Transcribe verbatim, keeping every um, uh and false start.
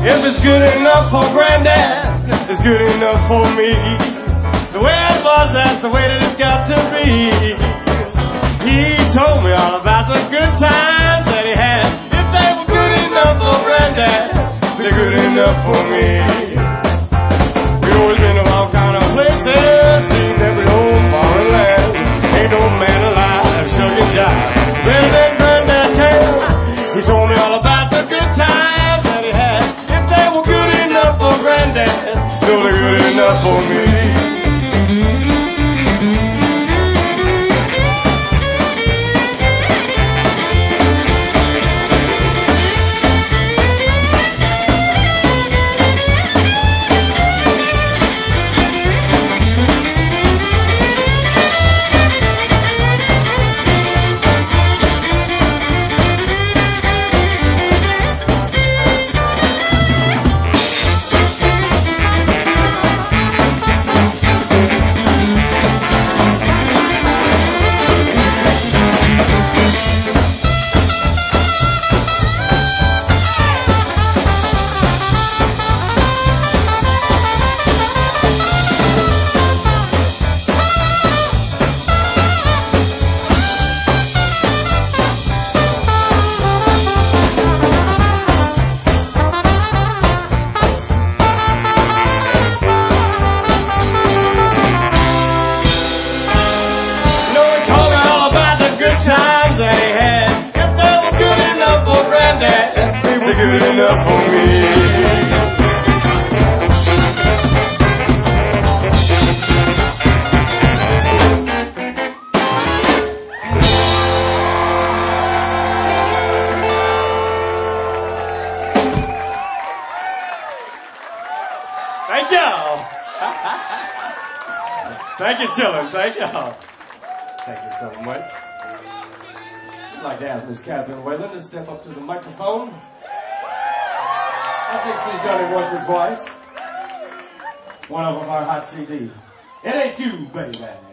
If it's good enough for Granddad, it's good enough for me. The way it was, that's the way that it's got to be. He told me all about the good times that he had. If they were good enough for Granddad, they're good enough for me. We've always been to all kind of places, seen every old foreign land. Ain't no man alive, shook and jive better than Granddad can. He told me all about the good times that he had. If they were good enough for Granddad, they were good enough for me. Good enough for me. Thank y'all. Thank you, children. Thank y'all. Thank you so much. I'd like to ask Miss Catherine Whalen to step up to the microphone. I think she's done it once or twice. One of them our hot C D. It ain't you, baby.